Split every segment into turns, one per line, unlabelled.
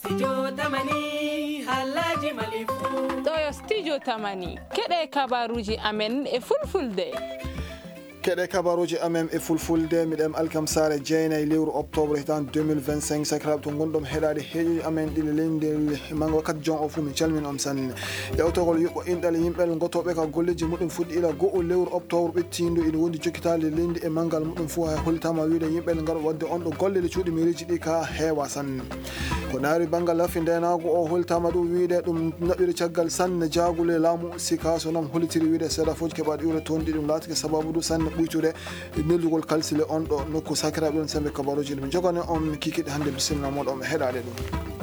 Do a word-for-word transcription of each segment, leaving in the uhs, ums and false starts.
Studio Tamani Halaji Malifu
Doyo Studio Tamani Kede kabaruji amen e fulfulde
Kede kabaruji amen e fulfulde midem alkam sare jeyna e lewru octobre hitan deux mille vingt-cinq sakrab to gondom heɗade heeji amen ɗiɗi leydi mango kat jon o fu min calmin om sanne yewtogol yuɓɓo inɗal yimɓel gotoɓe ka golleji muɗum fuɗɗi ila go'o lewru octobre ɓettindo ina wondi jokkitade leydi e mangal muɗum fu ha hollitama wiide yimɓel ngal wadde on ɗo golle cuuɗi mairie ɗi ka heewa sanne ko naari bangal lafi ndenago o hollitama ɗum wiide ɗum naɓɓiri caggal sanne jagule laamu sika so noon hollitiri wiide seeɗa fof keɓaɗo iwre toon ɗi ɗum laatike sababu ɗum sanne ɓuytude nellugol kalsile on ɗo nokku sakiraɓe ɗon sembe kabaruji ɗum jogani on kikiɗe hannde bisimilla moɗon e heɗade ɗum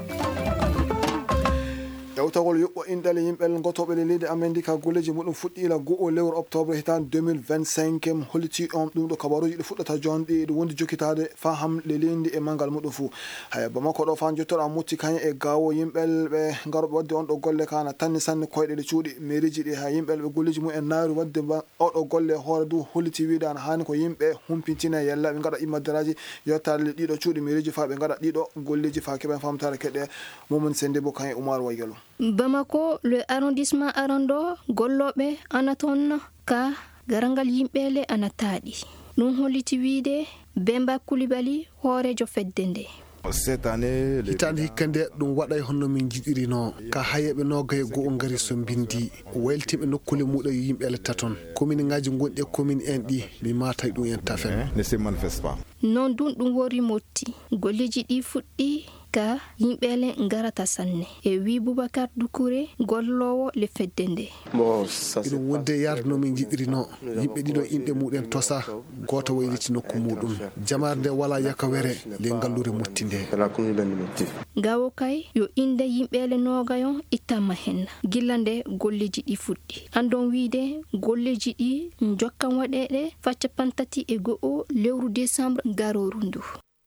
yewtagol yuɓɓo inɗale yimɓel gotoɓe le leydi amen ndi ka golleji muɗum fuɗɗi ila go'o lewru octobre hitan deux mille vingt-cinq holliti on ɗum ɗo kabaruji ɗi fuɗɗata jon ɗi ɗi wondi jokkitade faham le leydi e mangal muɗum fuu haya bamako ɗo fan jottoɗa mutti kañe e gawo yimɓel ɓe garoɓe wadde on ɗo golle kana tanni sanne koyɗe ɗe cuuɗi mairiji ɗi ha yimɓel ɓe golleji mum en naari wadde oɗo golle hoore du holliti wiide ana hani ko yimɓe humpintine yella ɓe gaɗa immaddaraji yettade ɗiɗo cuuɗi mairiji fa ɓe gaɗa ɗiɗo golleji fa keɓen famtare keɗe momon sende bo kañe Oumar Waygalo.
Bamako, le arrondissement Arando, Gollobe, Anaton, Ka, Garangal Yimbele, Anatadi. Nous holliti wiide Bemba Koulibaly, Horejo Feddende.
Cette année
hitande hikkande ɗum waɗay honno min jiɗirino ka hayeɓe nogaye go'o ngari so bindi weltiɓe nokkule muɗum yimɓe taton commune ngaji gonɗi e commune en ɗi mi matay ɗum en tafen
ne se manifeste pas
non ɗum ɗum wori motti golleji ɗi fuɗɗi ka yimɓele ngarata sanne e wi Boubacar Doucouré gollowo le feddende
iɗum wonde yarde no min jiɗirino yimɓe ɗiɗo inɗe muɗen tosa goto wayliti nokku muɗum jamar nde wala yakawere le ngallure muttinde
gawo kay yo inde yimɓele nogayon ittama hen gillande golleji ɗi fuɗɗi andon wiide golleji ɗi jokkan waɗeɗe facca pantati e go'o lewru décembre garoru ndu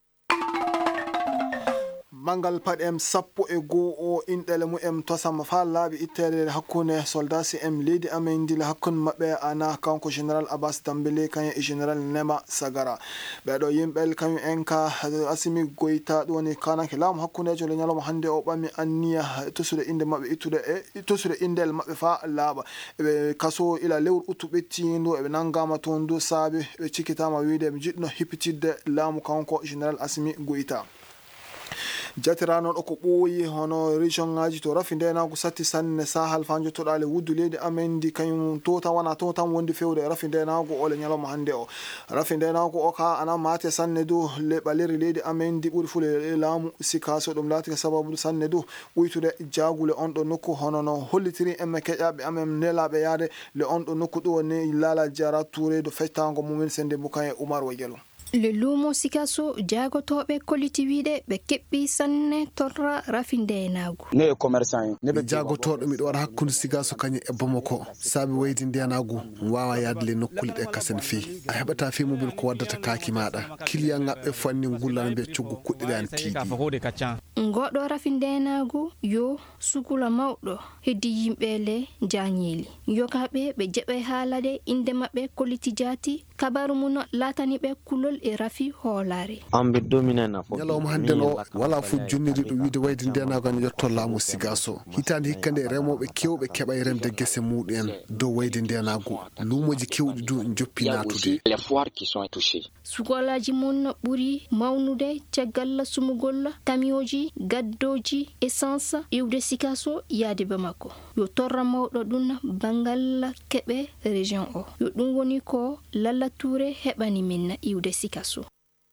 mangal paɗem sappo e goo o inɗele mu'em tosama fa laaɓi ittede hakkunde soldat si em leydi amen ndila hakkunde maɓɓe ana kanko général Abbas Tambélé kañum e général Nema Sagara ɓeɗo yimɓel kañum en ka Assimi Goïta ɗum woni kananke laamu hakkundejo le ñalawma hannde o ɓammi anniya tosude inde maɓɓe ittude e tosude indel maɓɓe fa laaɓa eɓe kaso ila lewru uttu ɓettindu eɓe nanggama toon du saabi ɓe cikkitama wiide ɓe jiɗno hippitidde laamu kanko général Assimi Goïta jatira noon ko ɓooyi hono région ngaji to rafi ndenago satti sanne sahal fa jottoɗale wuddu leydi amen ndi kañum to tan wona to tan wondi fewde rafi ndenago ole ñalawma hannde o rafi ndenago o ka ana mate sanne du le ɓaleri leydi amen ndi ɓuuri fule laamu sika so ɗum laatike sababu sanne du ɓuytude jagule on ɗo nokku hono no hollitiri emme keƴaɓe amen nelaɓe yaade le on ɗo nokku ɗo ni Lala Diara Touré do fectago mumen sende bukaye Oumar Waygalo.
Le lumo sikaso jagotoɓe kolliti wiide ɓe keɓɓi sanne torra rafindeenagu
ne commerçant ne jagotoɗo miɗo waɗa hakkude sigaso kañum e Bamako saabi waydi ndenagu wawa yaade le nokkule ɗe kasen fi a heɓata fi mobile ko waddata kaaki maɗa client ŋaɓɓe fanni gullana mbiya coggu kuɗɗiɗe an tiiɗi
goɗɗo rafindeenagu yo sukula mawɗo heddi yimɓele jañeli yokaɓe ɓe jeɓe haalade inde maɓɓe kolliti jaati kabaru muno latani ɓe kulol e rafi hoolare
ambe dominana fo
ñalawma hande no wala fu jonniri ɗo wiide waydi ndenago an yetto laamu sigaso hitande hikkande remoɓe kewɓe keɓa e remde gese muɗum en dow waydi ndenago lumoji kewɗi du joppi natude
sugolaji mum ɓuuri mawnude caggal sumugol kamioji gaddoji essence iwde sikaso yaade Bamako yo torra mawɗo ɗum bangal keɓe région o yo ɗum woni ko Lala Touré heɓani min iwde sikaso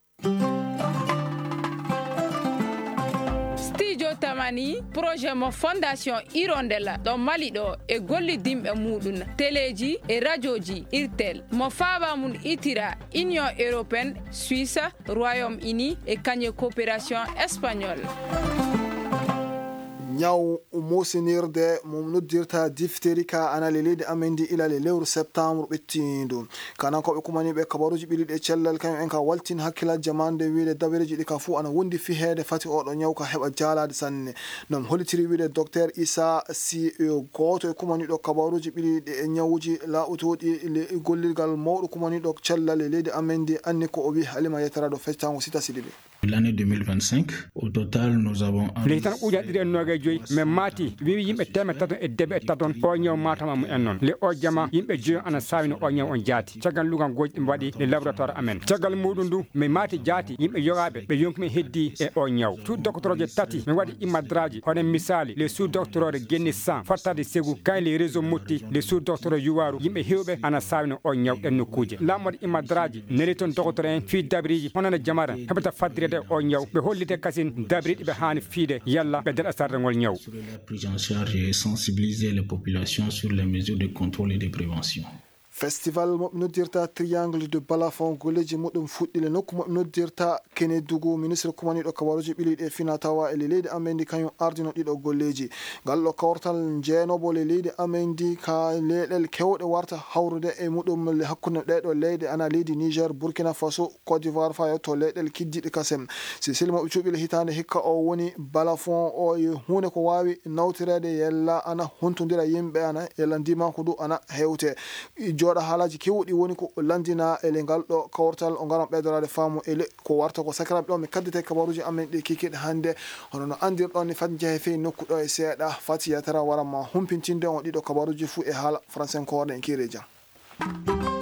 Studio Tamani projet mo fondation Hirondella ɗo Mali ɗo e gollidimɓe muɗum téléji e radioji irtel mo faaba mum itira Union européenne Suisse Royaume-Uni e kañe coopération espagnole
ñaw mosinirde mum noddirta difteri ka ana le leydi amen ndi ila le lewru septembre ɓettindu kanan koɓe kumani ɓe kabaruji ɓiliɗi e cellal kañum en ka waltin hakkilal jamande wiide dawereji ɗi ka fuu ana wondi fihede fati oɗo ñaw ka heɓa jalade sanne non hollitiri wiide docteur Issa Sy goto e kumani ɗo kabaruji ɓiliɗi e ñawuji laɓutoɗi le gollirgal mawɗo kumani ɗo cellal e leydi amen ndi anni ko o wi Halima Yetara ɗo fectango Sita Sidibé
L'année deux mille vingt-cinq, au total, nous avons...
Litan uja dire noga joy me mati wi yimbe teme taton e debe taton o nyaw matama mu en non le o jama yimbe joy ana sawino o nyaw on jaati tagal lugan gojdi mbadi le laboratoire amen tagal mudundu me mati jaati yimbe yogabe be yonkmi heddi e o nyaw tout docteur je tati me wadi imadraji hono misali le sous docteur genni san fatade segu kay le réseau motti le sous docteur yuwaru yimbe hewbe ana sawino o nyaw en nokuje lamod imadraji neliton docteur en fi dabriji hono na jamara hebata fadrede o nyaw be hollite kasin dabriji be hani fide yalla be der asar ngol nyaw
la prise en charge et sensibiliser les populations sur les mesures de contrôle et de prévention.
Festival mo noddirta triangle de balafon golleji mudum fuddile nokku mo noddirta kene dugu ministre kumani do kawaruji bilide finatawa e leydi amendi kanyo ardino dido golleji gallo kawrtal jeenobo le leydi amendi ka leedel kewde warta hawrude e mudum le hakkunde dedo leydi ana leydi Niger Burkina Faso Côte d'Ivoire fa to leedel kiddidi kasem si silmo ucubile hitande hikka o woni balafon o hune ko wawi nawtirede yella ana huntundira yimbe ana yella ndima ko du ana hewte joda halaji kewdi woni ko landina e lengal do kawrtal o ngaram bedorade faamu e ko warta ko sakram do mi kaddete kabaruji amen de kikede hande hono no andir don ni fadje fe nokku do e seeda fatiya tara warama humpintinde on dido kabaruji fu e hala français ko den kireja